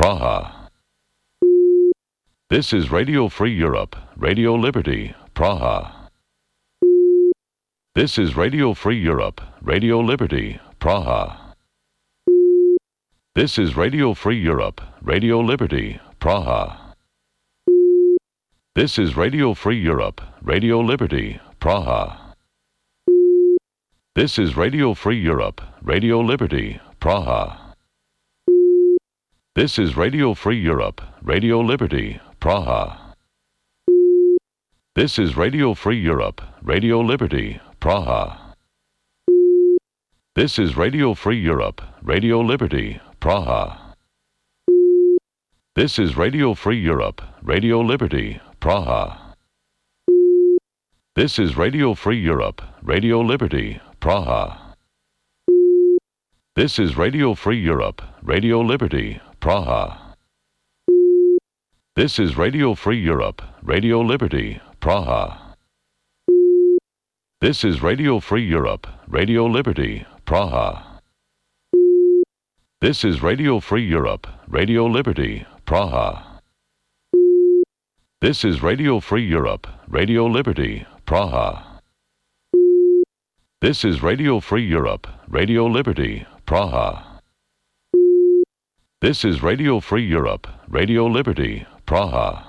Praha. This is Radio Free Europe, Radio Liberty, Praha. This is Radio Free Europe, Radio Liberty, Praha. This is Radio Free Europe, Radio Liberty, Praha. This is Radio Free Europe, Radio Liberty, Praha. This is Radio Free Europe, Radio Liberty, Praha. This is Radio Free Europe, Radio Liberty, Praha. This is Radio Free Europe, Radio Liberty, Praha. This is Radio Free Europe, Radio Liberty, Praha. This is Radio Free Europe, Radio Liberty, Praha. This is Radio Free Europe, Radio Liberty, Praha. This is Radio Free Europe, Radio Liberty, Praha. This is Radio Free Europe, Radio Liberty, Praha. This is Radio Free Europe, Radio Liberty, Praha. This is Radio Free Europe, Radio Liberty, Praha. This is Radio Free Europe, Radio Liberty, Praha. This is Radio Free Europe, Radio Liberty, Praha. This is Radio Free Europe, Radio Liberty, Praha.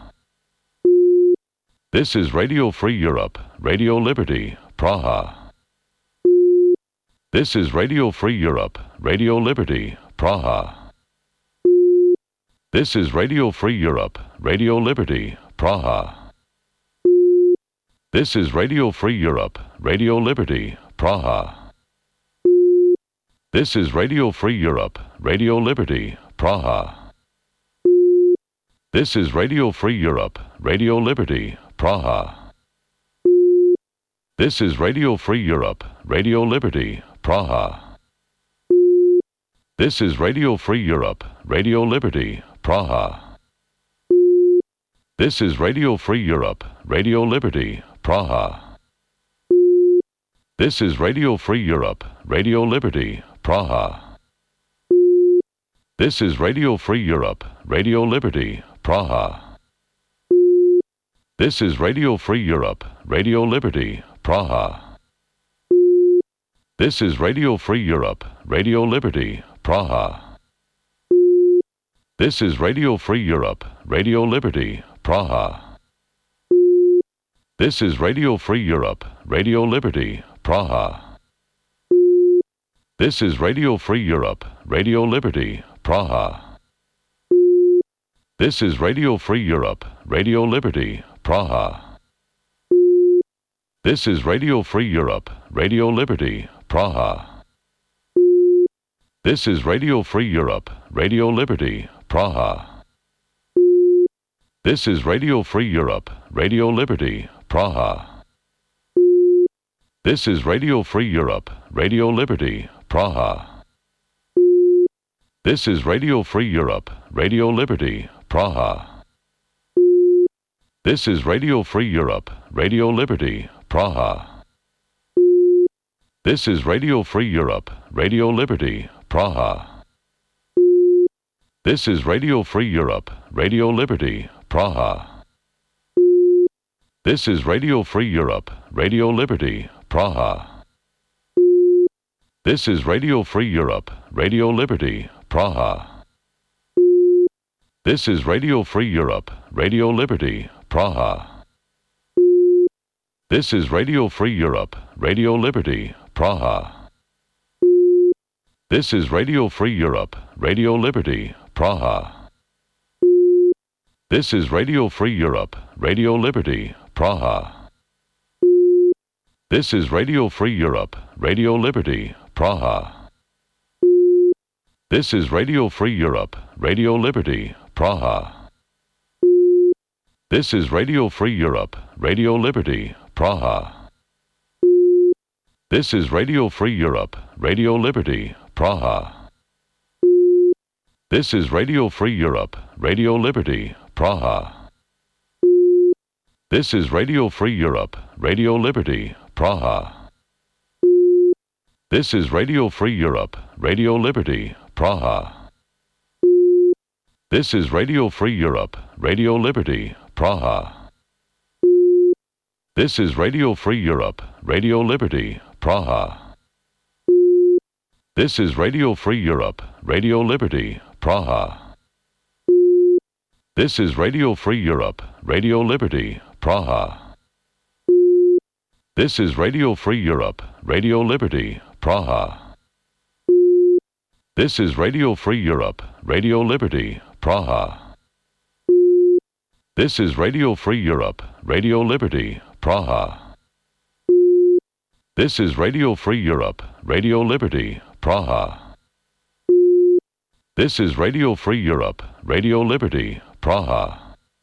This is Radio Free Europe, Radio Liberty, Praha. This is Radio Free Europe, Radio Liberty, Praha. This is Radio Free Europe, Radio Liberty, Praha. This is Radio Free Europe, Radio Liberty, Praha. This is Radio Free Europe, Radio Liberty, Praha. This is Radio Free Europe, Radio Liberty, Praha. This is Radio Free Europe, Radio Liberty, Praha. This is Radio Free Europe, Radio Liberty, Praha. This is Radio Free Europe, Radio Liberty, Praha. This is Radio Free Europe, Radio Liberty, Praha. This is Radio Free Europe, Radio Liberty, Praha. This is Radio Free Europe, Radio Liberty, Praha. This is Radio Free Europe, Radio Liberty, Praha. This is Radio Free Europe, Radio Liberty, Praha. This is Radio Free Europe, Radio Liberty, Praha. This is Radio Free Europe, Radio Liberty, Praha. This is Radio Free Europe, Radio Liberty, Praha. This is Radio Free Europe, Radio Liberty, Praha. This is Radio Free Europe, Radio Liberty, Praha. This is Radio Free Europe, Radio Liberty, Praha. This is Radio Free Europe, Radio Liberty, Praha. This is Radio Free Europe, Radio Liberty, Praha. This is Radio Free Europe, Radio Liberty, Praha. This is Radio Free Europe, Radio Liberty, Praha. This is Radio Free Europe, Radio Liberty, Praha. This is Radio Free Europe, Radio Liberty, Praha. This is Radio Free Europe, Radio Liberty, Praha. This is Radio Free Europe, Radio Liberty, Praha. This is Radio Free Europe, Radio Liberty, Praha. This is Radio Free Europe, Radio Liberty, Praha. This is Radio Free Europe, Radio Liberty, Praha. This is Radio Free Europe, Radio Liberty, Praha. This is Radio Free Europe, Radio Liberty, Praha. This is Radio Free Europe, Radio Liberty, Praha. This is Radio Free Europe, Radio Liberty, Praha. This is Radio Free Europe, Radio Liberty, Praha. This is Radio Free Europe, Radio Liberty, Praha. This is Radio Free Europe, Radio Liberty, Praha. This is Radio Free Europe, Radio Liberty, Praha. This is Radio Free Europe, Radio Liberty, Praha. This is Radio Free Europe, Radio Liberty, Praha. This is Radio Free Europe, Radio Liberty, Praha. This is Radio Free Europe, Radio Liberty, Praha. This is Radio Free Europe, Radio Liberty, Praha. This is Radio Free Europe, Radio Liberty, Praha. This is Radio Free Europe, Radio Liberty, Praha. This is Radio Free Europe, Radio Liberty, Praha.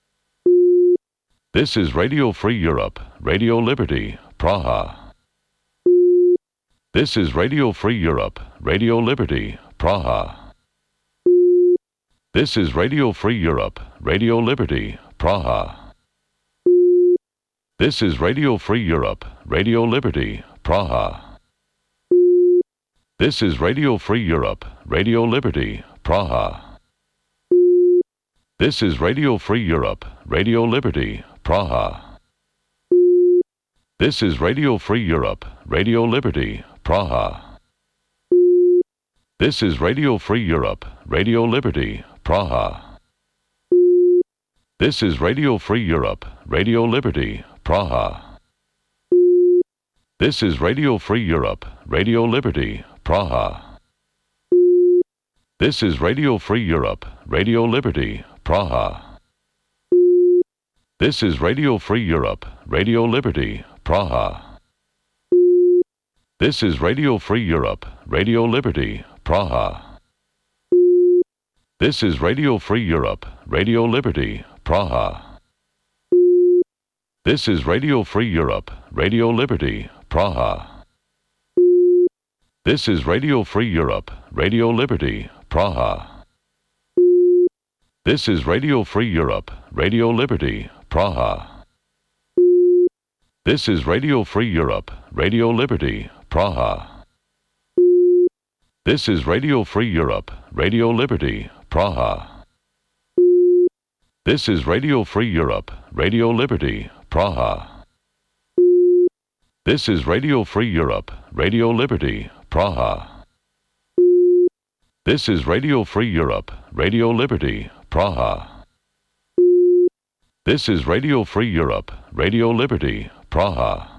This is Radio Free Europe, Radio Liberty, Praha. This is Radio Free Europe, Radio Liberty, Praha. This is Radio Free Europe, Radio Liberty, Praha. This is Radio Free Europe, Radio Liberty, Praha. This is Radio Free Europe, Radio Liberty, Praha. This is Radio Free Europe, Radio Liberty, Praha. This is Radio Free Europe, Radio Liberty, Praha. This is Radio Free Europe, Radio Liberty, Praha. This is Radio Free Europe, Radio Liberty, Praha. This is Radio Free Europe, Radio Liberty, Praha. This is Radio Free Europe, Radio Liberty, Praha. This is Radio Free Europe, Radio Liberty, Praha. This is Radio Free Europe, Radio Liberty, Praha. This is Radio Free Europe, Radio Liberty, Praha. This is Radio Free Europe, Radio Liberty, Praha. This is Radio Free Europe, Radio Liberty, Praha. This is Radio Free Europe, Radio Liberty, Praha. This is Radio Free Europe, Radio Liberty, Praha. This is Radio Free Europe, Radio Liberty, Praha. This is Radio Free Europe, Radio Liberty, Praha. This is Radio Free Europe, Radio Liberty, Praha. This is Radio Free Europe, Radio Liberty, Praha. This is Radio Free Europe, Radio Liberty, Praha.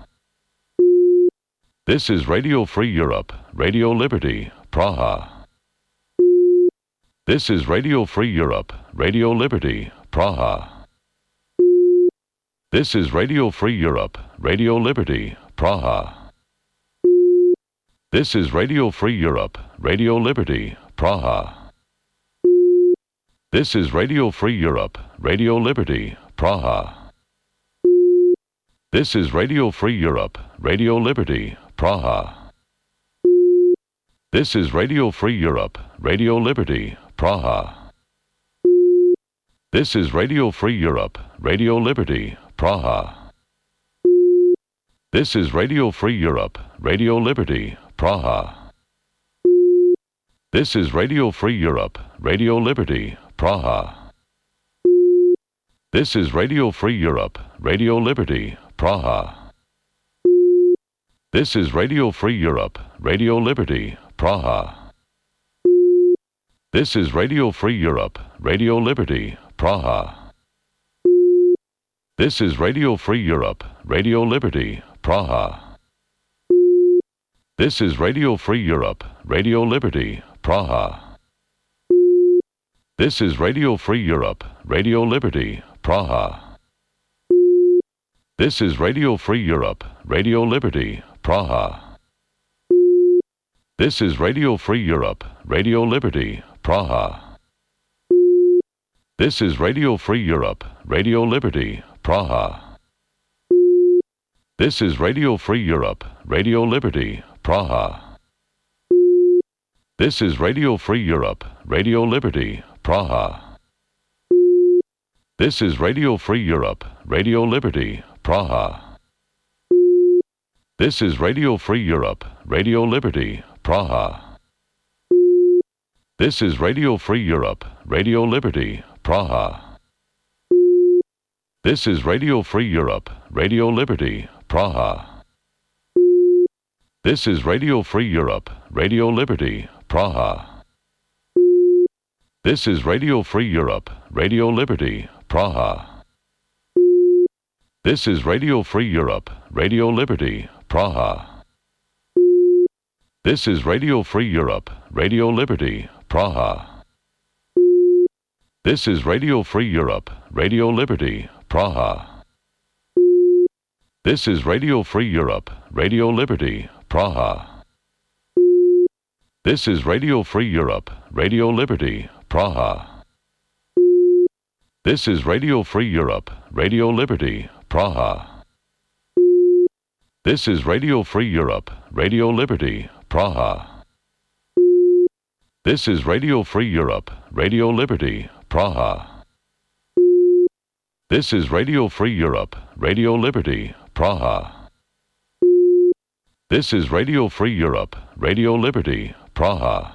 This is Radio Free Europe, Radio Liberty, Praha. This is Radio Free Europe, Radio Liberty, Praha. This is Radio Free Europe, Radio Liberty, Praha. This is Radio Free Europe, Radio Liberty, Praha. This is Radio Free Europe, Radio Liberty, Praha. This is Radio Free Europe, Radio Liberty, Praha. This is Radio Free Europe, Radio Liberty, Praha. This is Radio Free Europe, Radio Liberty, Praha. This is Radio Free Europe, Radio Liberty, Praha. This is Radio Free Europe, Radio Liberty, Praha. This is Radio Free Europe, Radio Liberty, Praha. This is Radio Free Europe, Radio Liberty, Praha. This is Radio Free Europe, Radio Liberty, Praha. This is Radio Free Europe, Radio Liberty, Praha. This is Radio Free Europe, Radio Liberty, Praha. This is Radio Free Europe, Radio Liberty, Praha. This is Radio Free Europe, Radio Liberty, Praha. This is Radio Free Europe, Radio Liberty, Praha. This is Radio Free Europe, Radio Liberty, Praha. This is Radio Free Europe, Radio Liberty, Praha. This is Radio Free Europe, Radio Liberty, Praha. This is Radio Free Europe, Radio Liberty, Praha. This is Radio Free Europe, Radio Liberty, Praha. This is Radio Free Europe, Radio Liberty, Praha. This is Radio Free Europe, Radio Liberty, Praha. This is Radio Free Europe, Radio Liberty, Praha. This is Radio Free Europe, Radio Liberty, Praha. This is Radio Free Europe, Radio Liberty, Praha. This is Radio Free Europe, Radio Liberty, Praha. This is Radio Free Europe, Radio Liberty, Praha. This is Radio Free Europe, Radio Liberty, Praha. This is Radio Free Europe, Radio Liberty, Praha. This is Radio Free Europe, Radio Liberty, Praha. This is Radio Free Europe, Radio Liberty, Praha. This is Radio Free Europe, Radio Liberty, Praha. This is Radio Free Europe, Radio Liberty, Praha. This is Radio Free Europe, Radio Liberty, Praha.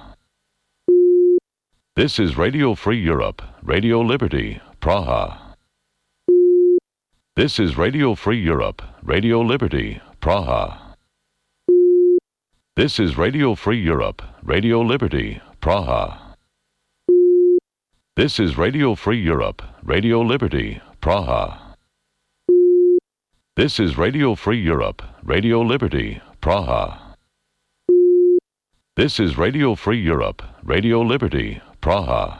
This is Radio Free Europe, Radio Liberty, Praha. This is Radio Free Europe, Radio Liberty, Praha. This is Radio Free Europe, Radio Liberty, Praha. This is Radio Free Europe, Radio Liberty, Praha. This is Radio Free Europe, Radio Liberty, Praha. This is Radio Free Europe, Radio Liberty, Praha.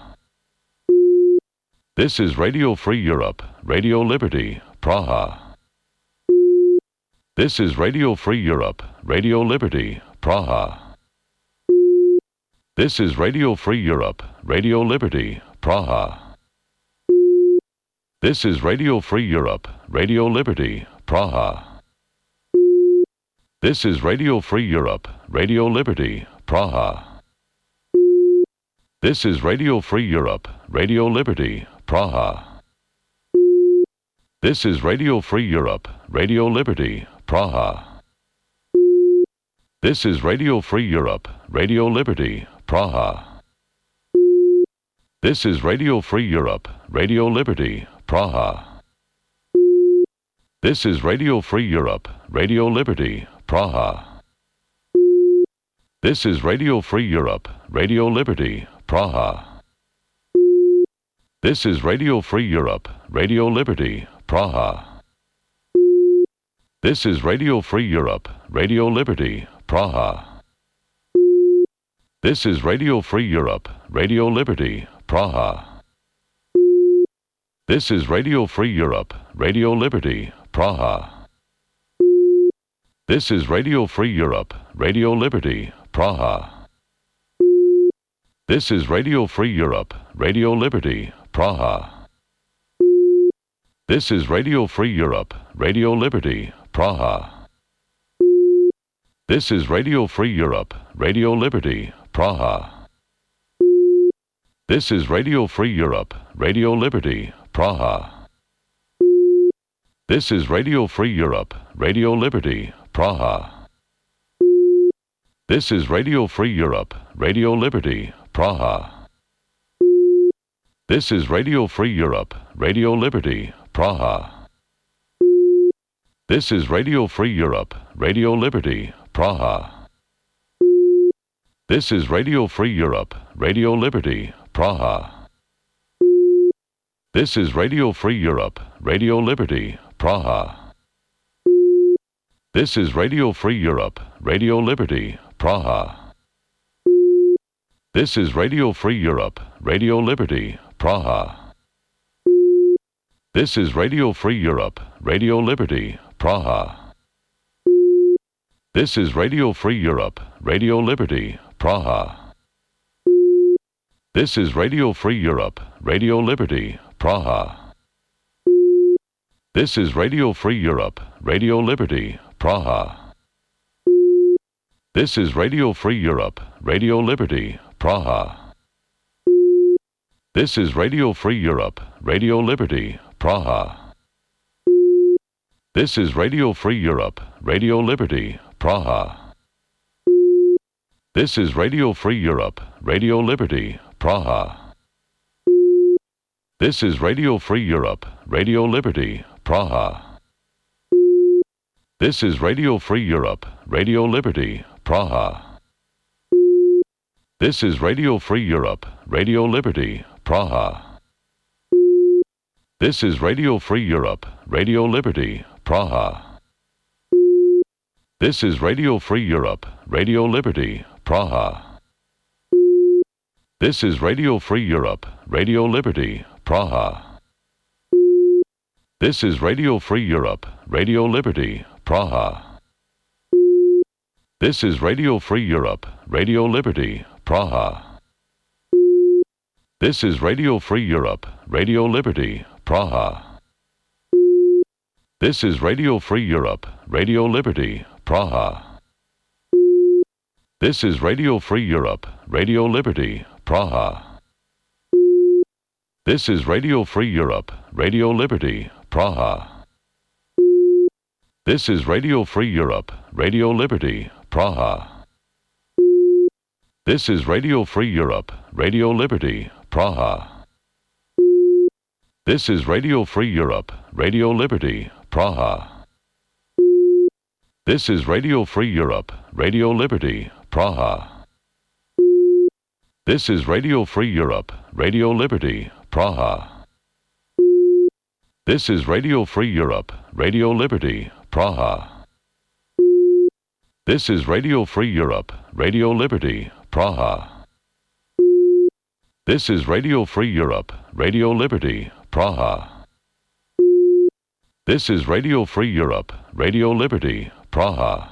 This is Radio Free Europe, Radio Liberty, Praha. This is Radio Free Europe, Radio Liberty, Praha. This is Radio Free Europe, Radio Liberty, Praha. This is Radio Free Europe, Radio Liberty, Praha. This is Radio Free Europe, Radio Liberty, Praha. This is Radio Free Europe, Radio Liberty, Praha. This is Radio Free Europe, Radio Liberty, Praha. This is Radio Free Europe, Radio Liberty, Praha. This is Radio Free Europe, Radio Liberty, Praha. This is Radio Free Europe, Radio Liberty, Praha. This is Radio Free Europe, Radio Liberty, Praha. This is Radio Free Europe, Radio Liberty, Praha. This is Radio Free Europe, Radio Liberty, Praha. This is Radio Free Europe, Radio Liberty, Praha. This is Radio Free Europe, Radio Liberty, Praha. This is Radio Free Europe, Radio Liberty, Praha. This is Radio Free Europe, Radio Liberty, Praha. This is Radio Free Europe, Radio Liberty, Praha. This is Radio Free Europe, Radio Liberty, Praha. This is Radio Free Europe, Radio Liberty, Praha. This is Radio Free Europe, Radio Liberty, Praha. This is Radio Free Europe, Radio Liberty, Praha. This is Radio Free Europe, Radio Liberty, Praha. This is Radio Free Europe, Radio Liberty, Praha. This is Radio Free Europe, Radio Liberty, Praha. This is Radio Free Europe, Radio Liberty, Praha. This is Radio Free Europe, Radio Liberty, Praha. This is Radio Free Europe, Radio Liberty, Praha. This is Radio Free Europe, Radio Liberty, Praha. This is Radio Free Europe, Radio Liberty, Praha. This is Radio Free Europe, Radio Liberty, Praha. This is Radio Free Europe, Radio Liberty, Praha. This is Radio Free Europe, Radio Liberty, Praha. This is Radio Free Europe, Radio Liberty, Praha. This is Radio Free Europe, Radio Liberty, Praha. This is Radio Free Europe, Radio Liberty, Praha. This is Radio Free Europe, Radio Liberty, Praha. This is Radio Free Europe, Radio Liberty, Praha. This is Radio Free Europe, Radio Liberty, Praha. This is Radio Free Europe, Radio Liberty, Praha. This is Radio Free Europe, Radio Liberty, Praha. This is Radio Free Europe, Radio Liberty, Praha. This is Radio Free Europe, Radio Liberty, Praha. This is Radio Free Europe, Radio Liberty, Praha. This is Radio Free Europe, Radio Liberty, Praha. This is Radio Free Europe, Radio Liberty, Praha. This is Radio Free Europe, Radio Liberty, Praha. This is Radio Free Europe, Radio Liberty, Praha. This is Radio Free Europe, Radio Liberty, Praha. This is Radio Free Europe, Radio Liberty, Praha. This is Radio Free Europe, Radio Liberty, Praha. This is Radio Free Europe, Radio Liberty, Praha. This is Radio Free Europe, Radio Liberty, Praha. This is Radio Free Europe, Radio Liberty, Praha. This is Radio Free Europe, Radio Liberty, Praha. This is Radio Free Europe, Radio Liberty, Praha. This is Radio Free Europe, Radio Liberty, Praha.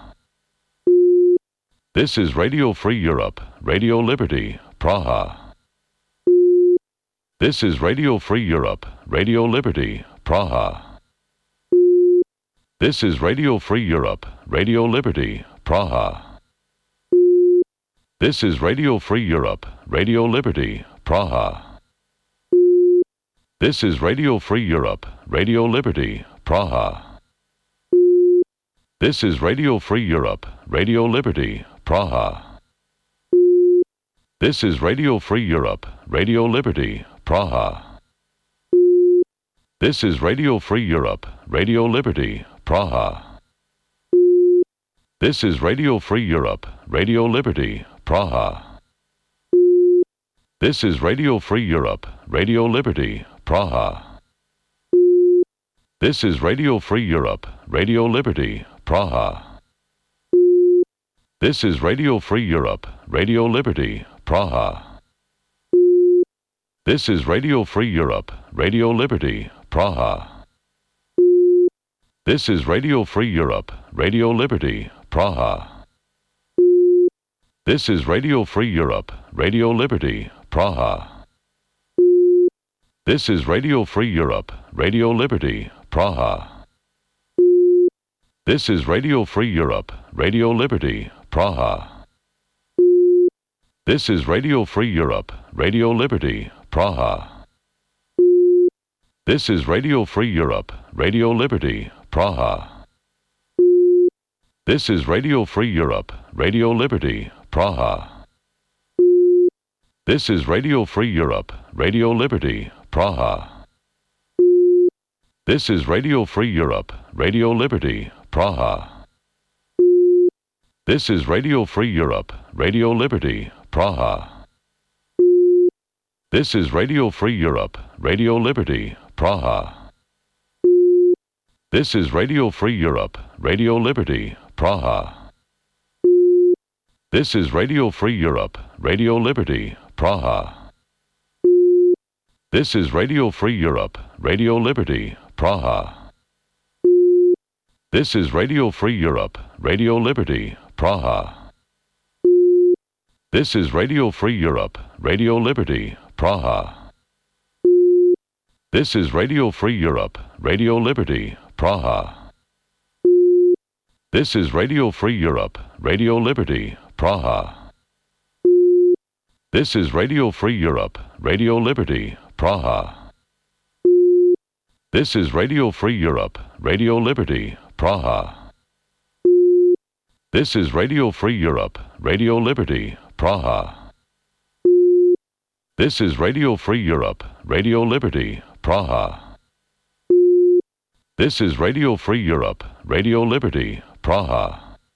This is Radio Free Europe, Radio Liberty, Praha. This is Radio Free Europe, Radio Liberty, Praha. This is Radio Free Europe, Radio Liberty, Praha. This is Radio Free Europe, Radio Liberty, Praha. This is Radio Free Europe, Radio Liberty, Praha. This is Radio Free Europe, Radio Liberty, Praha. This is Radio Free Europe, Radio Liberty, Praha. This is Radio Free Europe, Radio Liberty, Praha. This is Radio Free Europe, Radio Liberty, Praha. This is Radio Free Europe, Radio Liberty, Praha. This is Radio Free Europe, Radio Liberty, Praha. This is Radio Free Europe, Radio Liberty, Praha. This is Radio Free Europe, Radio Liberty, Praha. This is Radio Free Europe, Radio Liberty, Praha. This is Radio Free Europe, Radio Liberty, Praha. This is Radio Free Europe, Radio Liberty, Praha. This is Radio Free Europe, Radio Liberty, Praha. This is Radio Free Europe, Radio Liberty, Praha. This is Radio Free Europe, Radio Liberty, Praha. This is Radio Free Europe, Radio Liberty, Praha. This is Radio Free Europe, Radio Liberty, Praha. This is Radio Free Europe, Radio Liberty, Praha. This is Radio Free Europe, Radio Liberty, Praha. This is Radio Free Europe, Radio Liberty, Praha. This is Radio Free Europe, Radio Liberty, Praha. This is Radio Free Europe, Radio Liberty, Praha. This is Radio Free Europe, Radio Liberty, Praha. This is Radio Free Europe, Radio Liberty, Praha. This is Radio Free Europe, Radio Liberty, Praha. This is Radio Free Europe, Radio Liberty, Praha. This is Radio Free Europe, Radio Liberty, Praha. This is Radio Free Europe, Radio Liberty, Praha. This is Radio Free Europe, Radio Liberty, Praha. This is Radio Free Europe, Radio Liberty, Praha. This is Radio Free Europe, Radio Liberty, Praha. This is Radio Free Europe, Radio Liberty, Praha.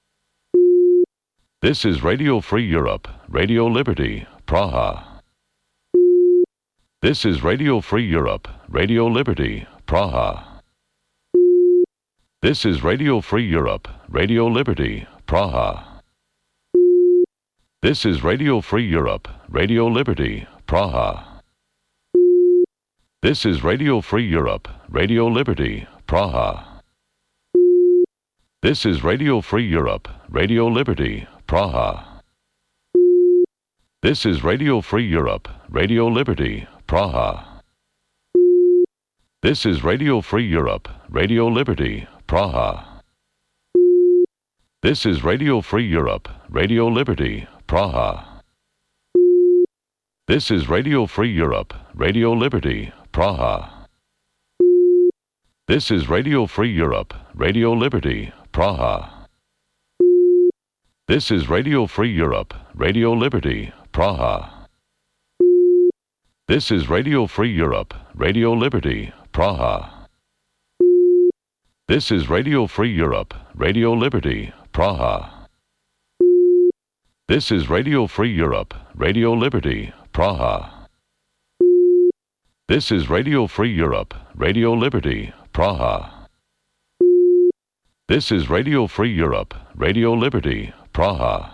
This is Radio Free Europe, Radio Liberty, Praha. This is Radio Free Europe, Radio Liberty, Praha. This is Radio Free Europe, Radio Liberty, Praha. This is Radio Free Europe, Radio Liberty, Praha. This is Radio Free Europe, Radio Liberty, Praha. This is Radio Free Europe, Radio Liberty, Praha. This is Radio Free Europe, Radio Liberty, Praha. This is Radio Free Europe, Radio Liberty, Praha. This is Radio Free Europe, Radio Liberty, Praha. This is Radio Free Europe, Radio Liberty, Praha. This is Radio Free Europe, Radio Liberty, Praha. This is Radio Free Europe, Radio Liberty, Praha. This is Radio Free Europe, Radio Liberty, Praha. This is Radio Free Europe, Radio Liberty, Praha. This is Radio Free Europe, Radio Liberty, Praha. This is Radio Free Europe, Radio Liberty, Praha. This is Radio Free Europe, Radio Liberty, Praha.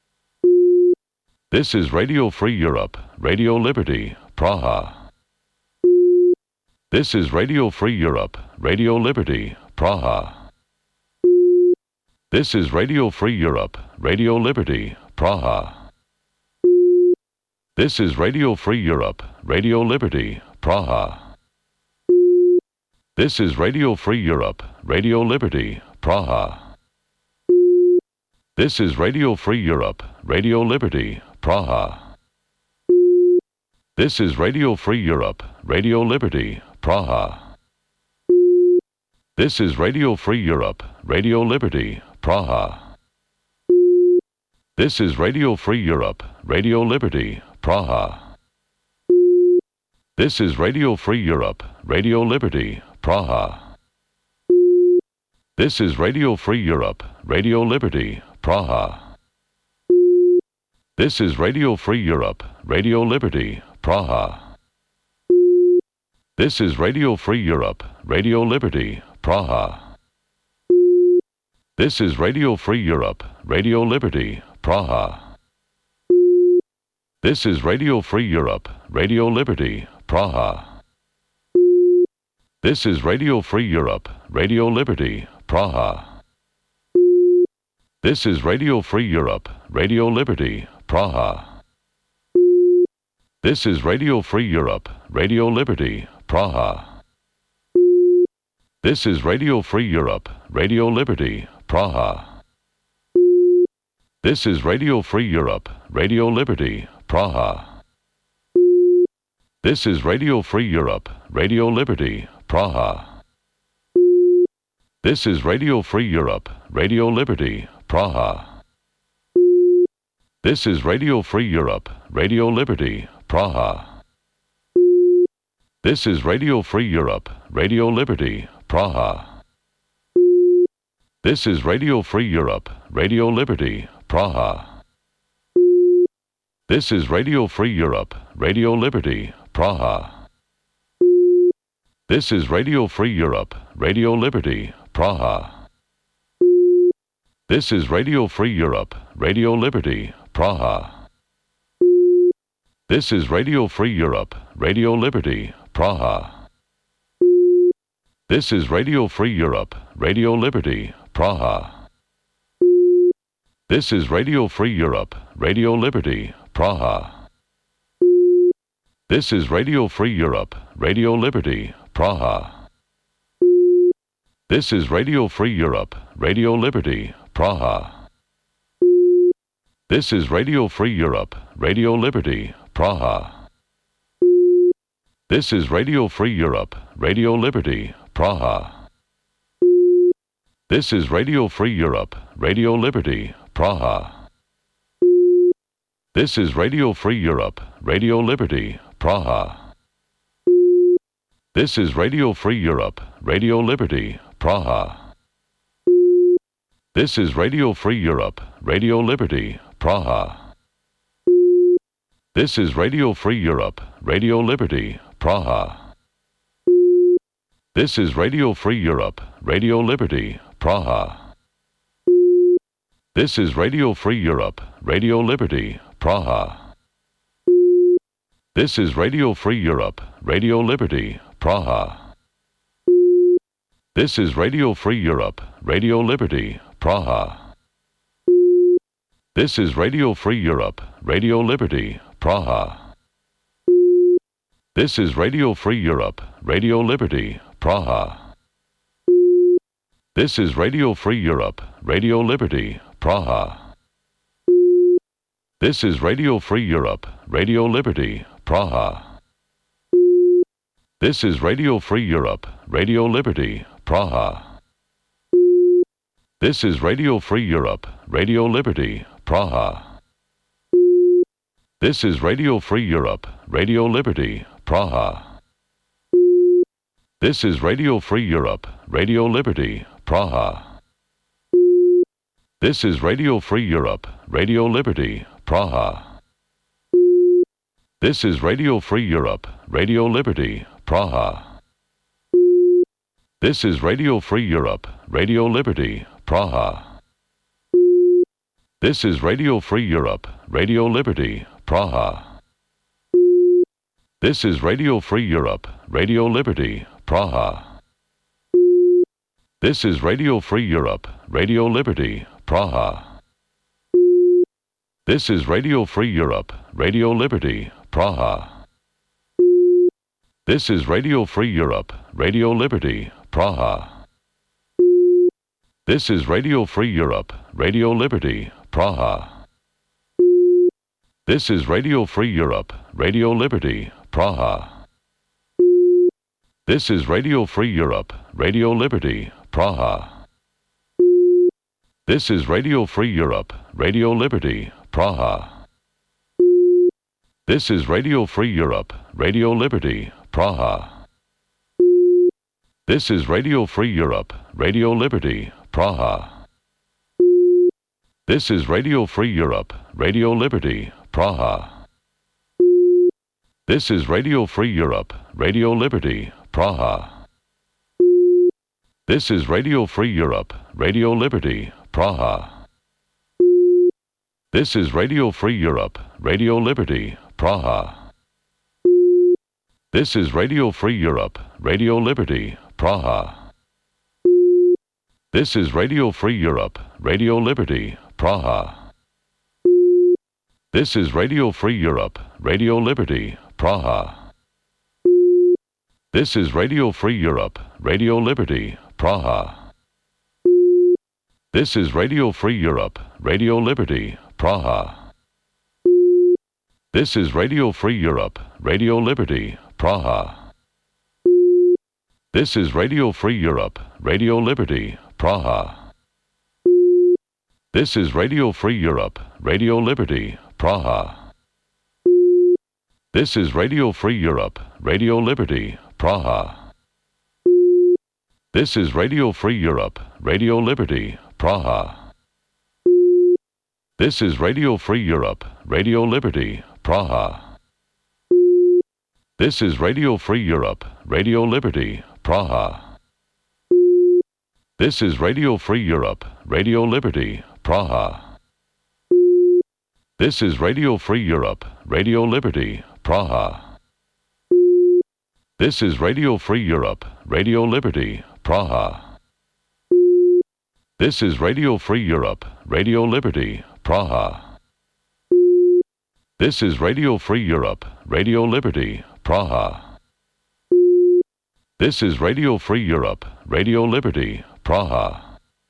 This is Radio Free Europe, Radio Liberty, Praha. This is Radio Free Europe, Radio Liberty, Praha. This is Radio Free Europe, Radio Liberty, Praha. This is Radio Free Europe, Radio Liberty, Praha. This is Radio Free Europe, Radio Liberty, Praha. This is Radio Free Europe, Radio Liberty, Praha. This is Radio Free Europe, Radio Liberty, Praha. This is Radio Free Europe, Radio Liberty, Praha. This is Radio Free Europe, Radio Liberty, Praha. This is Radio Free Europe, Radio Liberty, Praha. This is Radio Free Europe, Radio Liberty, Praha. This is Radio Free Europe, Radio Liberty, Praha. This is Radio Free Europe, Radio Liberty, Praha. This is Radio Free Europe, Radio Liberty, Praha. This is Radio Free Europe, Radio Liberty, Praha. This is Radio Free Europe, Radio Liberty, Praha. This is Radio Free Europe, Radio Liberty, Praha. This is Radio Free Europe, Radio Liberty, Praha. This is Radio Free Europe, Radio Liberty, Praha. This is Radio Free Europe, Radio Liberty, Praha. This is Radio Free Europe, Radio Liberty, Praha. This is Radio Free Europe, Radio Liberty, Praha. This is Radio Free Europe, Radio Liberty, Praha. This is Radio Free Europe, Radio Liberty, Praha. This is Radio Free Europe, Radio Liberty, Praha. This is Radio Free Europe, Radio Liberty, Praha. This is Radio Free Europe, Radio Liberty, Praha. This is Radio Free Europe, Radio Liberty, Praha. This is Radio Free Europe, Radio Liberty, Praha. This is Radio Free Europe, Radio Liberty, Praha. This is Radio Free Europe, Radio Liberty, Praha. This is Radio Free Europe, Radio Liberty, Praha. This is Radio Free Europe, Radio Liberty, Praha. This is Radio Free Europe, Radio Liberty, Praha. This is Radio Free Europe, Radio Liberty, Praha. This is Radio Free Europe, Radio Liberty, Praha. This is Radio Free Europe, Radio Liberty, Praha. This is Radio Free Europe, Radio Liberty, Praha. This is Radio Free Europe, Radio Liberty, Praha. This is Radio Free Europe, Radio Liberty, Praha. This is Radio Free Europe, Radio Liberty, Praha. This is Radio Free Europe, Radio Liberty, Praha. This is Radio Free Europe, Radio Liberty, Praha. This is Radio Free Europe, Radio Liberty, Praha. This is Radio Free Europe, Radio Liberty, Praha. This is Radio Free Europe, Radio Liberty, Praha. This is Radio Free Europe, Radio Liberty, Praha. This is Radio Free Europe, Radio Liberty, Praha. This is Radio Free Europe, Radio Liberty, Praha. This is Radio Free Europe, Radio Liberty, Praha. This is Radio Free Europe, Radio Liberty, Praha. This is Radio Free Europe, Radio Liberty, Praha. This is Radio Free Europe, Radio Liberty, Praha. This is Radio Free Europe, Radio Liberty, Praha. This is Radio Free Europe, Radio Liberty, Praha. This is Radio Free Europe, Radio Liberty, Praha. This is Radio Free Europe, Radio Liberty, Praha. This is Radio Free Europe, Radio Liberty, Praha. This is Radio Free Europe, Radio Liberty, Praha. This is Radio Free Europe, Radio Liberty, Praha. This is Radio Free Europe, Radio Liberty, Praha. This is Radio Free Europe, Radio Liberty, Praha. This is Radio Free Europe, Radio Liberty, Praha. This is Radio Free Europe, Radio Liberty, Praha. This is Radio Free Europe, Radio Liberty, Praha. This is Radio Free Europe, Radio Liberty, Praha. This is Radio Free Europe, Radio Liberty, Praha. This is Radio Free Europe, Radio Liberty, Praha. This is Radio Free Europe, Radio Liberty, Praha. This is Radio Free Europe, Radio Liberty, Praha. This is Radio Free Europe, Radio Liberty, Praha. This is Radio Free Europe, Radio Liberty, Praha. This is Radio Free Europe, Radio Liberty, Praha. This is Radio Free Europe, Radio Liberty, Praha. This is Radio Free Europe, Radio Liberty, Praha. This is Radio Free Europe, Radio Liberty, Praha. This is Radio Free Europe, Radio Liberty, Praha. This is Radio Free Europe, Radio Liberty, Praha. This is Radio Free Europe, Radio Liberty, Praha. This is Radio Free Europe, Radio Liberty, Praha. This is Radio Free Europe, Radio Liberty, Praha. This is Radio Free Europe, Radio Liberty, Praha. This is Radio Free Europe, Radio Liberty, Praha. This is Radio Free Europe, Radio Liberty, Praha. This is Radio Free Europe, Radio Liberty, Praha. This is Radio Free Europe, Radio Liberty, Praha. This is Radio Free Europe, Radio Liberty, Praha. This is Radio Free Europe, Radio Liberty, Praha.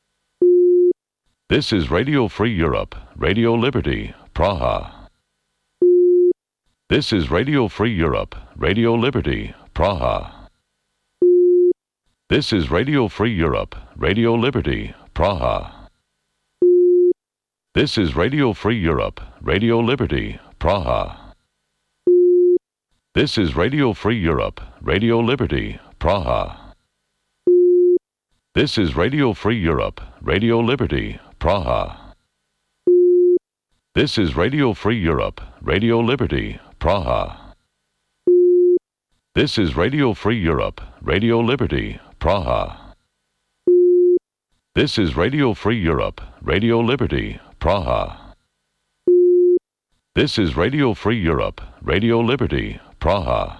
This is Radio Free Europe, Radio Liberty, Praha. This is Radio Free Europe, Radio Liberty, Praha. This is Radio Free Europe, Radio Liberty, Praha. This is Radio Free Europe, Radio Liberty, Praha. This is Radio Free Europe, Radio Liberty, Praha. This is Radio Free Europe, Radio Liberty, Praha. This is Radio Free Europe, Radio Liberty, Praha. This is Radio Free Europe, Radio Liberty, Praha. This is Radio Free Europe, Radio Liberty, Praha. This is Radio Free Europe, Radio Liberty, Praha.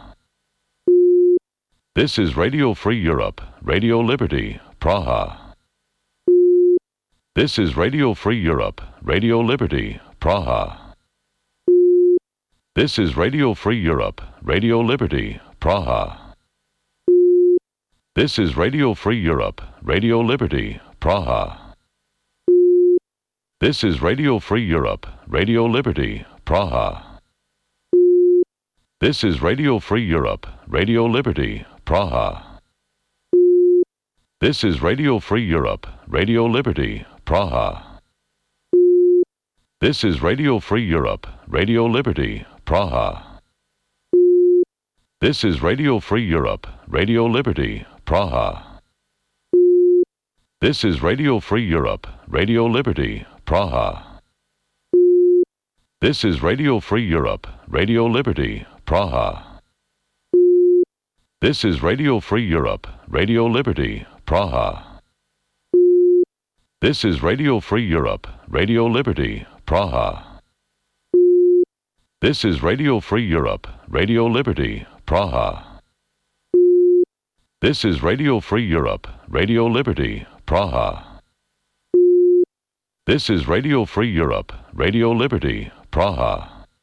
This is Radio Free Europe, Radio Liberty, Praha. This is Radio Free Europe, Radio Liberty, Praha. This is Radio Free Europe, Radio Liberty, Praha. This is Radio Free Europe, Radio Liberty, Praha. This is Radio Free Europe, Radio Liberty, Praha. This is Radio Free Europe, Radio Liberty, Praha. This is Radio Free Europe, Radio Liberty, Praha. This is Radio Free Europe, Radio Liberty, Praha. This is Radio Free Europe, Radio Liberty, Praha. This is Radio Free Europe, Radio Liberty, Praha. This is Radio Free Europe, Radio Liberty, Praha. This is Radio Free Europe, Radio Liberty, Praha. This is Radio Free Europe, Radio Liberty, Praha. This is Radio Free Europe, Radio Liberty, Praha. This is Radio Free Europe, Radio Liberty, Praha. This is Radio Free Europe, Radio Liberty, Praha.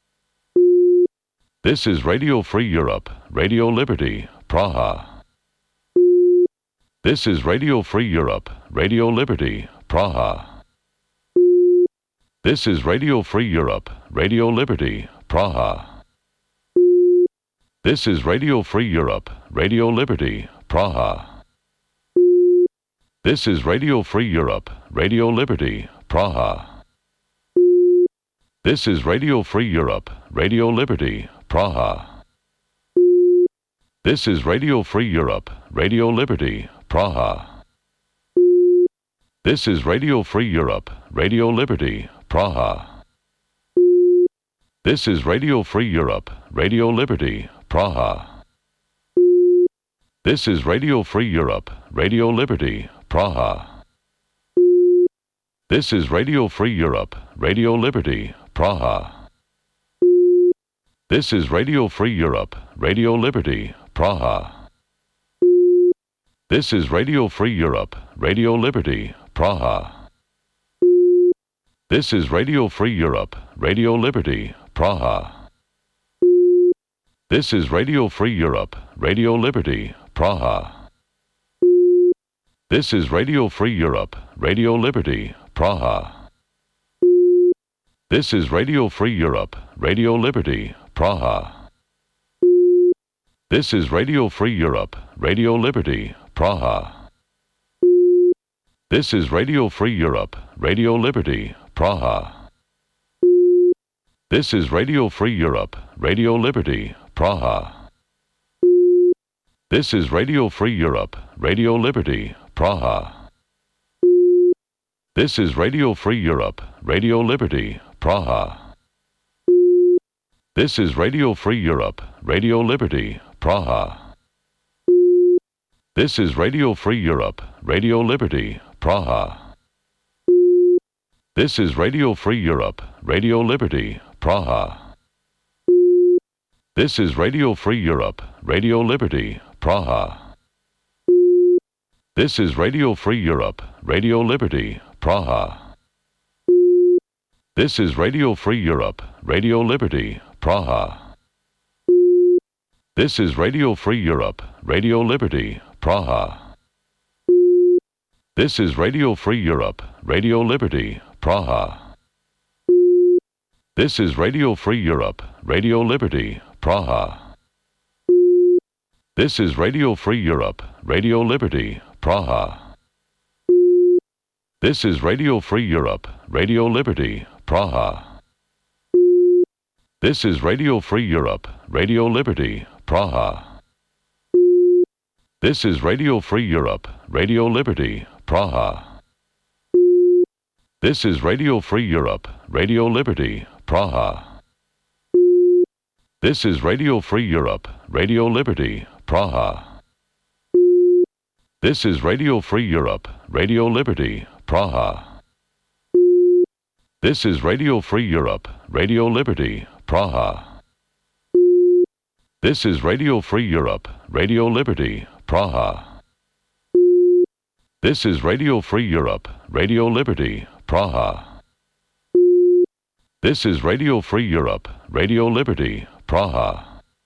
This is Radio Free Europe, Radio Liberty, Praha. This is Radio Free Europe, Radio Liberty, Praha. This is Radio Free Europe, Radio Liberty, Praha. This is Radio Free Europe, Radio Liberty, Praha. This is Radio Free Europe, Radio Liberty, Praha. This is Radio Free Europe, Radio Liberty, Praha. This is Radio Free Europe, Radio Liberty, Praha. This is Radio Free Europe, Radio Liberty, Praha. This is Radio Free Europe, Radio Liberty, Praha. This is Radio Free Europe, Radio Liberty, Praha. This is Radio Free Europe, Radio Liberty, Praha. This is Radio Free Europe, Radio Liberty, Praha. This is Radio Free Europe, Radio Liberty, Praha. This is Radio Free Europe, Radio Liberty, Praha. This is Radio Free Europe, Radio Liberty, Praha. This is Radio Free Europe, Radio Liberty, Praha. This is Radio Free Europe, Radio Liberty, Praha. This is Radio Free Europe, Radio Liberty, Praha. This is Radio Free Europe, Radio Liberty, Praha. This is Radio Free Europe, Radio Liberty, Praha. This is Radio Free Europe, Radio Liberty, Praha. This is Radio Free Europe, Radio Liberty, Praha. This is Radio Free Europe, Radio Liberty, Praha. This is Radio Free Europe, Radio Liberty, Praha. This is Radio Free Europe, Radio Liberty, Praha. This is Radio Free Europe, Radio Liberty, Praha. This is Radio Free Europe, Radio Liberty, Praha. This is Radio Free Europe, Radio Liberty, Praha. This is Radio Free Europe, Radio Liberty, Praha. This is Radio Free Europe, Radio Liberty, Praha. This is Radio Free Europe, Radio Liberty, Praha. This is Radio Free Europe, Radio Liberty, Praha. This is Radio Free Europe, Radio Liberty, Praha. This is Radio Free Europe, Radio Liberty, Praha. This is Radio Free Europe, Radio Liberty, Praha. This is Radio Free Europe, Radio Liberty, Praha. This is Radio Free Europe, Radio Liberty, Praha. This is Radio Free Europe, Radio Liberty, Praha. This is Radio Free Europe, Radio Liberty, Praha. This is Radio Free Europe, Radio Liberty, Praha. This is Radio Free Europe, Radio Liberty, Praha. This is Radio Free Europe, Radio Liberty, Praha.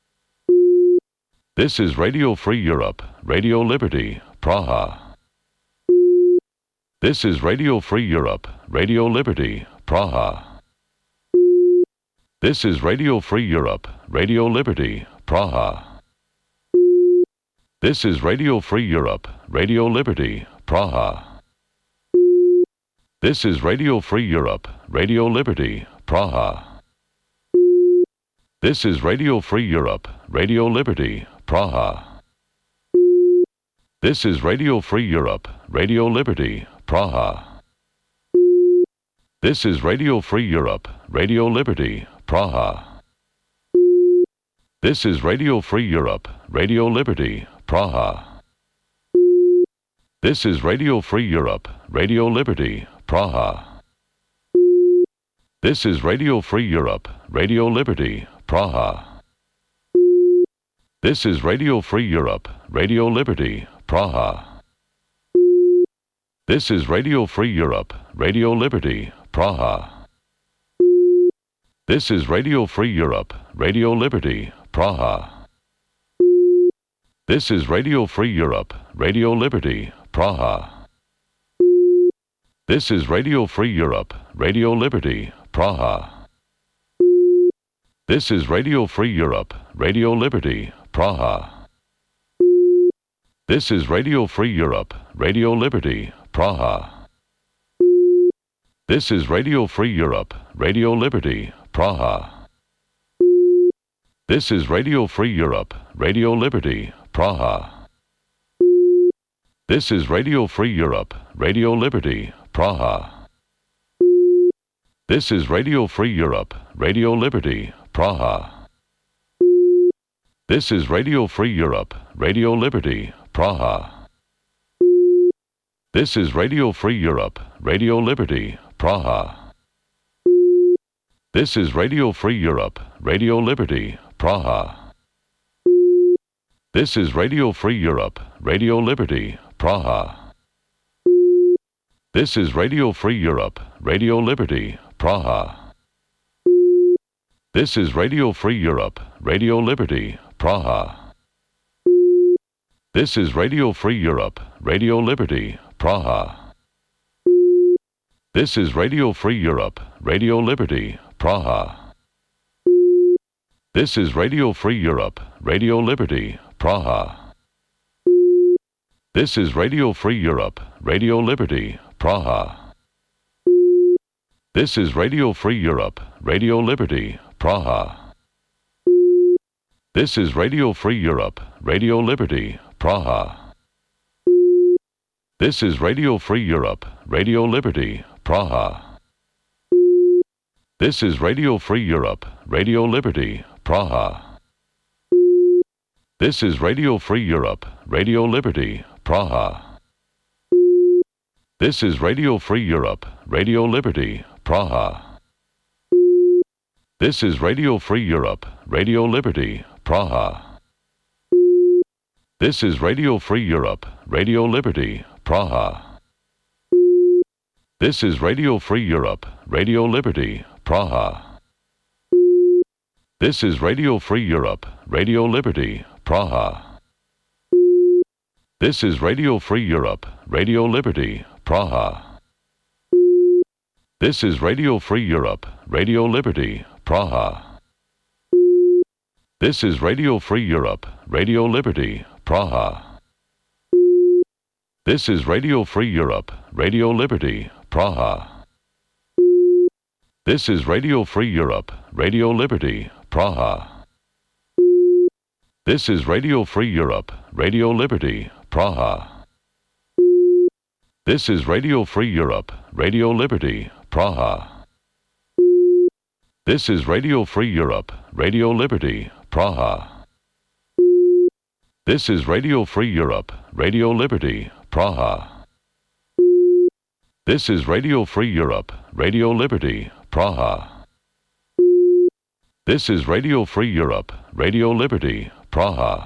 This is Radio Free Europe, Radio Liberty, Praha. This is Radio Free Europe, Radio Liberty, Praha. This is Radio Free Europe, Radio Liberty, Praha. This is Radio Free Europe, Radio Liberty, Praha. This is Radio Free Europe, Radio Liberty, Praha. This is Radio Free Europe, Radio Liberty, Praha. This is Radio Free Europe, Radio Liberty, Praha. This is Radio Free Europe, Radio Liberty, Praha. This is Radio Free Europe, Radio Liberty, Praha. This is Radio Free Europe, Radio Liberty, Praha. This is Radio Free Europe, Radio Liberty, Praha. This is Radio Free Europe, Radio Liberty, Praha. This is Radio Free Europe, Radio Liberty, Praha. This is Radio Free Europe, Radio Liberty, Praha. This is Radio Free Europe, Radio Liberty, Praha. This is Radio Free Europe, Radio Liberty, Praha. This is Radio Free Europe, Radio Liberty, Praha. This is Radio Free Europe, Radio Liberty, Praha. This is Radio Free Europe, Radio Liberty, Praha. This is Radio Free Europe, Radio Liberty, Praha. This is Radio Free Europe, Radio Liberty, Praha. This is Radio Free Europe, Radio Liberty, Praha. This is Radio Free Europe, Radio Liberty, Praha. This is Radio Free Europe, Radio Liberty, Praha. This is Radio Free Europe, Radio Liberty, Praha. This is Radio Free Europe, Radio Liberty, Praha. This is Radio Free Europe, Radio Liberty, Praha. This is Radio Free Europe, Radio Liberty, Praha. This is Radio Free Europe, Radio Liberty, Praha. This is Radio Free Europe, Radio Liberty, Praha. This is Radio Free Europe, Radio Liberty, Praha. This is Radio Free Europe, Radio Liberty, Praha. This is Radio Free Europe, Radio Liberty, Praha. This is Radio Free Europe, Radio Liberty, Praha. This is Radio Free Europe, Radio Liberty, Praha. This is Radio Free Europe, Radio Liberty, Praha. This is Radio Free Europe, Radio Liberty, Praha. This is Radio Free Europe, Radio Liberty, Praha. This is Radio Free Europe, Radio Liberty, Praha. This is Radio Free Europe, Radio Liberty, Praha. This is Radio Free Europe, Radio Liberty, Praha. This is Radio Free Europe, Radio Liberty, Praha. This is Radio Free Europe, Radio Liberty, Praha. This is Radio Free Europe, Radio Liberty, Praha. This is Radio Free Europe, Radio Liberty, Praha. This is Radio Free Europe, Radio Liberty, Praha. This is Radio Free Europe, Radio Liberty, Praha. This is Radio Free Europe, Radio Liberty, Praha. This is Radio Free Europe, Radio Liberty, Praha. This is Radio Free Europe, Radio Liberty, Praha. This is Radio Free Europe, Radio Liberty, Praha. This is Radio Free Europe, Radio Liberty, Praha. This is Radio Free Europe, Radio Liberty, Praha.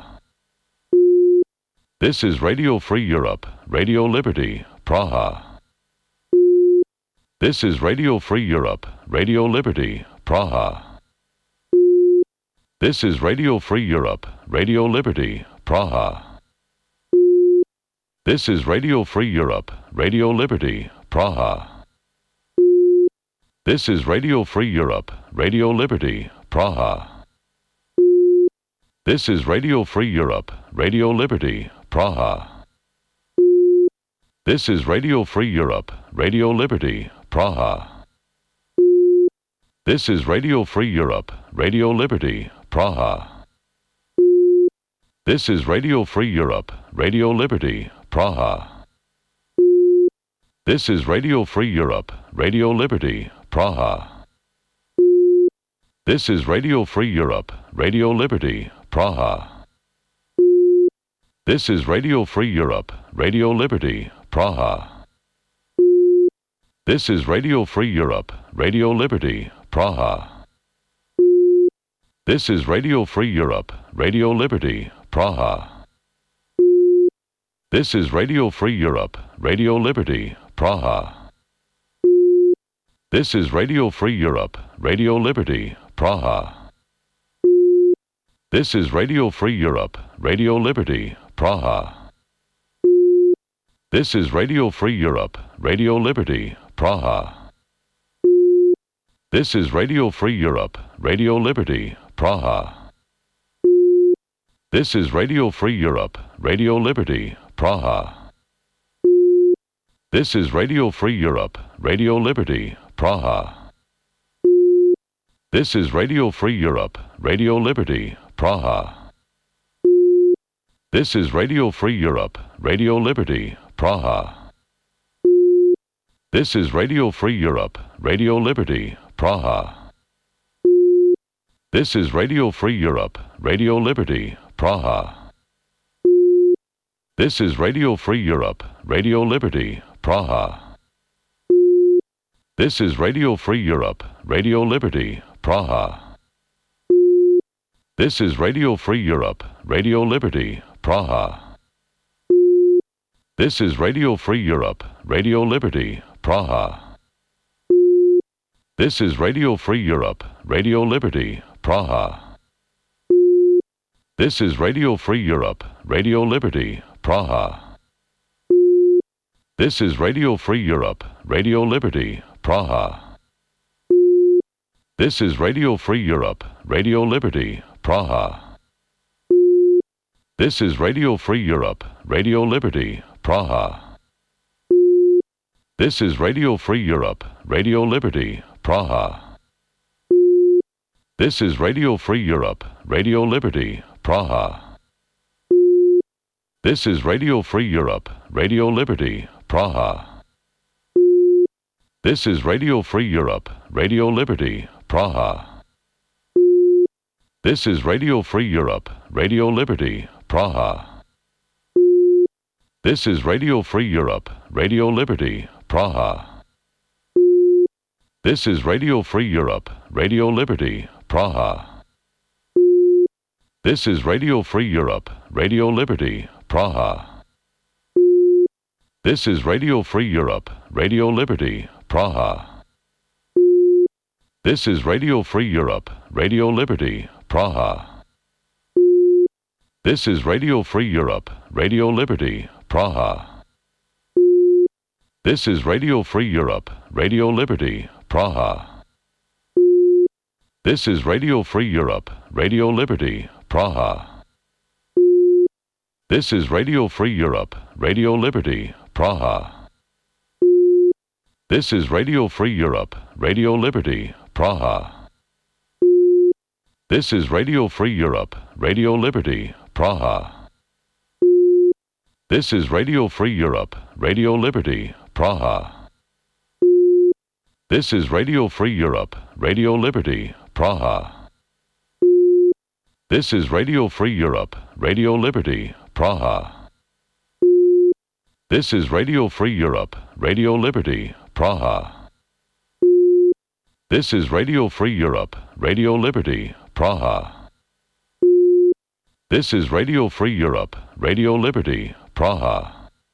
This is Radio Free Europe, Radio Liberty, Praha. This is Radio Free Europe, Radio Liberty, Praha. This is Radio Free Europe, Radio Liberty, Praha. This is Radio Free Europe, Radio Liberty, Praha. This is Radio Free Europe, Radio Liberty, Praha. This is Radio Free Europe, Radio Liberty, Praha. This is Radio Free Europe, Radio Liberty, Praha. This is Radio Free Europe, Radio Liberty, Praha. This is Radio Free Europe, Radio Liberty, Praha. This is Radio Free Europe, Radio Liberty, Praha. This is Radio Free Europe, Radio Liberty, Praha. This is Radio Free Europe, Radio Liberty, Praha. This is Radio Free Europe, Radio Liberty, Praha. This is Radio Free Europe, Radio Liberty, Praha. This is Radio Free Europe, Radio Liberty, Praha. This is Radio Free Europe, Radio Liberty, Praha. This is Radio Free Europe, Radio Liberty, Praha. This is Radio Free Europe, Radio Liberty, Praha. This is Radio Free Europe, Radio Liberty, Praha. This is Radio Free Europe, Radio Liberty, Praha. This is Radio Free Europe, Radio Liberty, Praha. This is Radio Free Europe, Radio Liberty, Praha. This is Radio Free Europe, Radio Liberty, Praha. This is Radio Free Europe, Radio Liberty, Praha. This is Radio Free Europe, Radio Liberty, Praha. This is Radio Free Europe, Radio Liberty, Praha. This is Radio Free Europe, Radio Liberty, Praha. This is Radio Free Europe, Radio Liberty, Praha. This is Radio Free Europe, Radio Liberty, Praha. This is Radio Free Europe, Radio Liberty, Praha. This is Radio Free Europe, Radio Liberty, Praha. This is Radio Free Europe, Radio Liberty, Praha. This is Radio Free Europe, Radio Liberty, Praha. This is Radio Free Europe, Radio Liberty, Praha. This is Radio Free Europe, Radio Liberty, Praha. This is Radio Free Europe, Radio Liberty, Praha. This is Radio Free Europe, Radio Liberty, Praha. This is Radio Free Europe, Radio Liberty, Praha. This is Radio Free Europe, Radio Liberty, Praha. This is Radio Free Europe, Radio Liberty, Praha. This is Radio Free Europe, Radio Liberty, Praha. This is Radio Free Europe, Radio Liberty, Praha. This is Radio Free Europe, Radio Liberty, Praha. This is Radio Free Europe, Radio Liberty, Praha. This is Radio Free Europe, Radio Liberty, Praha. This is Radio Free Europe, Radio Liberty, Praha. This is Radio Free Europe, Radio Liberty, Praha. This is Radio Free Europe, Radio Liberty, Praha. This is Radio Free Europe, Radio Liberty, Praha. This is Radio Free Europe, Radio Liberty, Praha. This is Radio Free Europe, Radio Liberty, Praha. This is Radio Free Europe, Radio Liberty, Praha. This is Radio Free Europe, Radio Liberty, Praha. This is Radio Free Europe, Radio Liberty, Praha. This is Radio Free Europe, Radio Liberty, Praha. This is Radio Free Europe, Radio Liberty, Praha.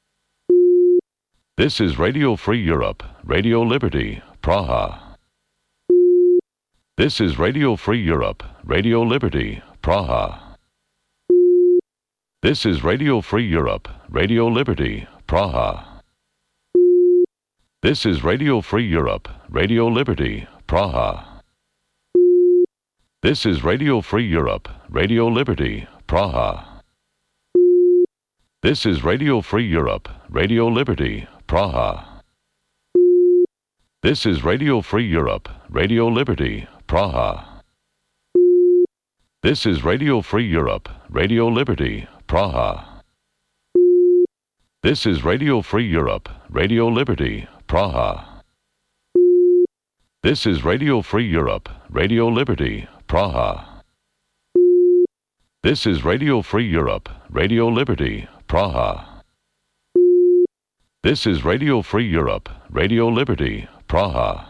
This is Radio Free Europe, Radio Liberty, Praha. This is Radio Free Europe, Radio Liberty, Praha. This is Radio Free Europe, Radio Liberty, Praha. This is Radio Free Europe, Radio Liberty, Praha. This is Radio Free Europe, Radio Liberty, Praha. This is Radio Free Europe, Radio Liberty, Praha. This is Radio Free Europe, Radio Liberty, Praha. This is Radio Free Europe, Radio Liberty, Praha. This is Radio Free Europe, Radio Liberty, Praha. This is Radio Free Europe, Radio Liberty, Praha. This is Radio Free Europe, Radio Liberty, Praha. This is Radio Free Europe, Radio Liberty, Praha.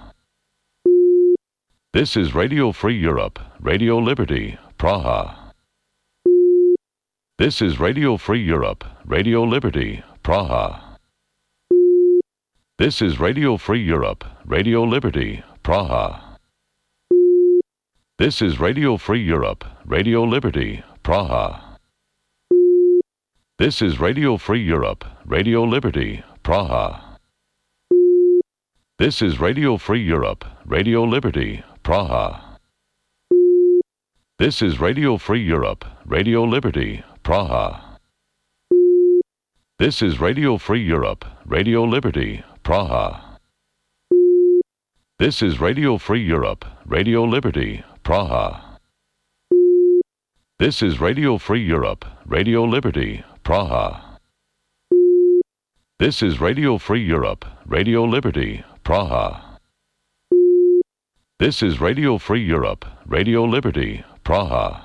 This is Radio Free Europe, Radio Liberty, Praha. This is Radio Free Europe, Radio Liberty, Praha. This is Radio Free Europe, Radio Liberty, Praha. This is Radio Free Europe, Radio Liberty, Praha. This is Radio Free Europe, Radio Liberty, Praha. This is Radio Free Europe, Radio Liberty, Praha. This is Radio Free Europe, Radio Liberty, Praha. This is Radio Free Europe, Radio Liberty, Praha. This is Radio Free Europe, Radio Liberty, Praha. This is Radio Free Europe, Radio Liberty, Praha. This is Radio Free Europe, Radio Liberty, Praha. This is Radio Free Europe, Radio Liberty, Praha.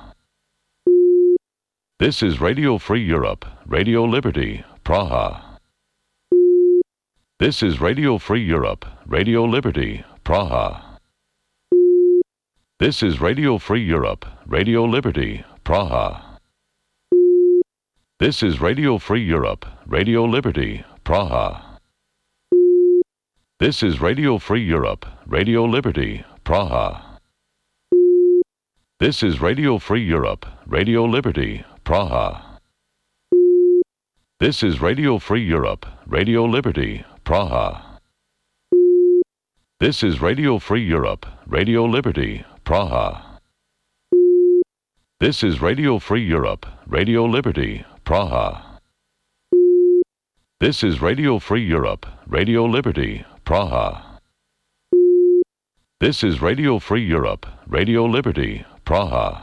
This is Radio Free Europe, Radio Liberty, Praha. This is Radio Free Europe, Radio Liberty, Praha. This is Radio Free Europe, Radio Liberty, Praha. This is Radio Free Europe, Radio Liberty, Praha. This is Radio Free Europe, Radio Liberty, Praha. This is Radio Free Europe, Radio Liberty, Praha. This is Radio Free Europe, Radio Liberty, Praha. This is Radio Free Europe, Radio Liberty, Praha. This is Radio Free Europe, Radio Liberty, Praha. This is Radio Free Europe, Radio Liberty, Praha. This is Radio Free Europe, Radio Liberty, Praha.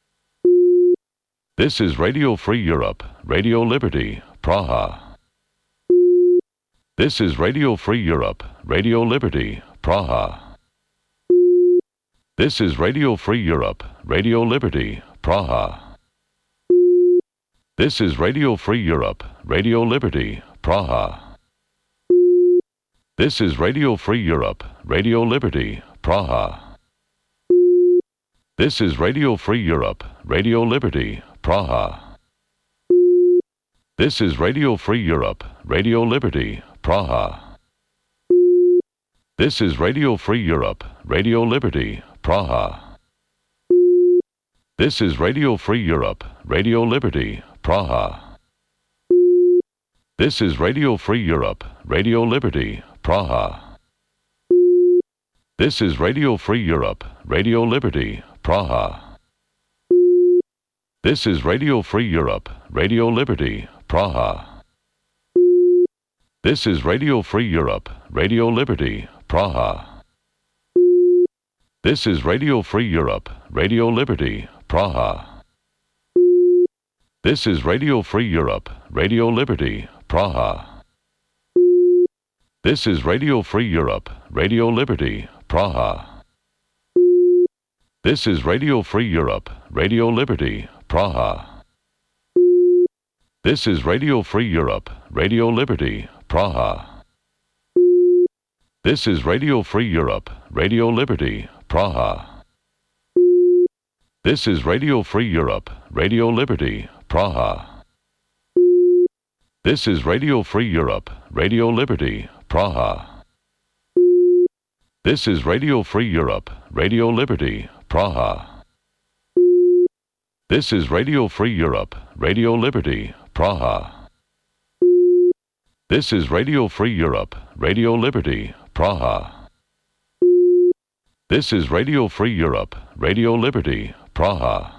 This is Radio Free Europe, Radio Liberty, Praha. This is Radio Free Europe, Radio Liberty, Praha. This is Radio Free Europe, Radio Liberty, Praha. This is Radio Free Europe, Radio Liberty, Praha. This is Radio Free Europe, Radio Liberty, Praha. This is Radio Free Europe, Radio Liberty, Praha. This is Radio Free Europe, Radio Liberty, Praha. This is Radio Free Europe, Radio Liberty, Praha. This is Radio Free Europe, Radio Liberty, Praha. This is Radio Free Europe, Radio Liberty, Praha. This is Radio Free Europe, Radio Liberty, Praha. This is Radio Free Europe, Radio Liberty, Praha. This is Radio Free Europe, Radio Liberty, Praha. This is Radio Free Europe, Radio Liberty, Praha. This is Radio Free Europe, Radio Liberty, Praha. This is Radio Free Europe, Radio Liberty, Praha. This is Radio Free Europe, Radio Liberty, Praha. This is Radio Free Europe, Radio Liberty, Praha. This is Radio Free Europe, Radio Liberty, Praha. This is Radio Free Europe, Radio Liberty, Praha. This is Radio Free Europe, Radio Liberty, Praha. This is Radio Free Europe, Radio Liberty, Praha. This is Radio Free Europe, Radio Liberty, Praha. This is Radio Free Europe, Radio Liberty, Praha. This is Radio Free Europe, Radio Liberty, Praha.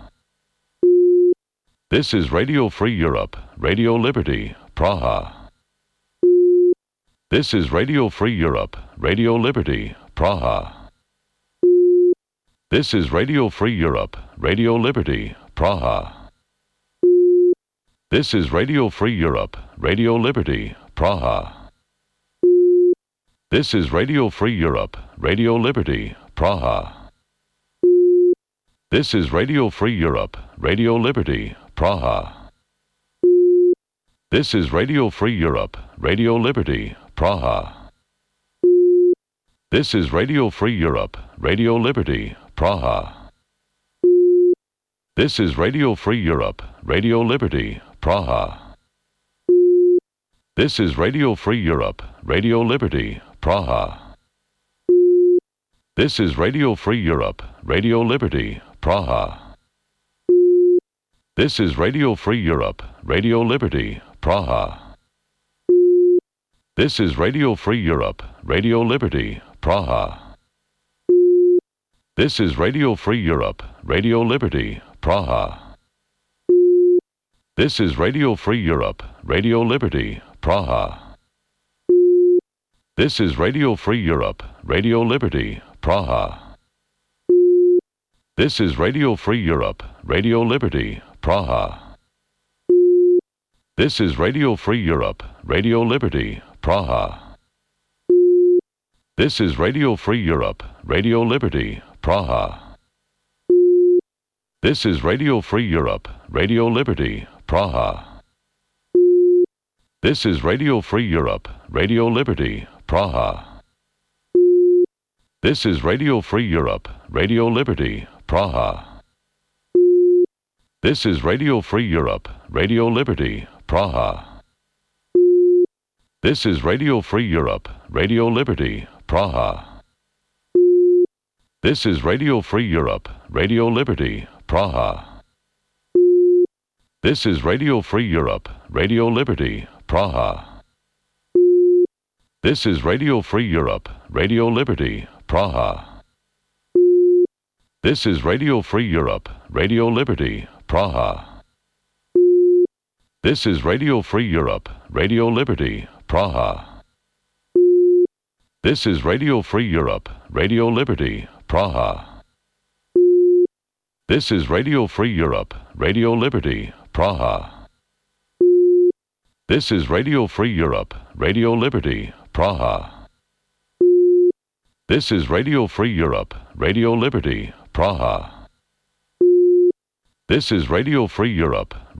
This is Radio Free Europe, Radio Liberty, Praha. This is Radio Free Europe, Radio Liberty, Praha. This is Radio Free Europe, Radio Liberty, Praha. This is Radio Free Europe, Radio Liberty, Praha. This is Radio Free Europe, Radio Liberty, Praha. This is Radio Free Europe, Radio Liberty, Praha. This is Radio Free Europe, Radio Liberty, Praha. This is Radio Free Europe, Radio Liberty, Praha. This is Radio Free Europe, Radio Liberty, Praha. This is Radio Free Europe, Radio Liberty, Praha. This is Radio Free Europe, Radio Liberty, Praha. This is Radio Free Europe, Radio Liberty, Praha. This is Radio Free Europe, Radio Liberty, Praha. This is Radio Free Europe, Radio Liberty, Praha. This is Radio Free Europe, Radio Liberty, Praha. This is Radio Free Europe, Radio Liberty, Praha. This is Radio Free Europe, Radio Liberty, Praha. This is Radio Free Europe, Radio Liberty, Praha. This is Radio Free Europe, Radio Liberty, Praha. This is Radio Free Europe, Radio Liberty, Praha. This is Radio Free Europe, Radio Liberty, Praha. This is Radio Free Europe, Radio Liberty, Praha. This is Radio Free Europe, Radio Liberty, Praha. This is Radio Free Europe, Radio Liberty, Praha. This is Radio Free Europe, Radio Liberty, Praha. This is Radio Free Europe, Radio Liberty, Praha. This is Radio Free Europe, Radio Liberty, Praha. This is Radio Free Europe, Radio Liberty, Praha. This is Radio Free Europe, Radio Liberty, Praha. This is Radio Free Europe, Radio Liberty, Praha. This is Radio Free Europe, Radio Liberty, Praha. This is Radio Free Europe, Radio Liberty, Praha. This is Radio Free Europe, Radio Liberty, Praha. This is Radio Free Europe,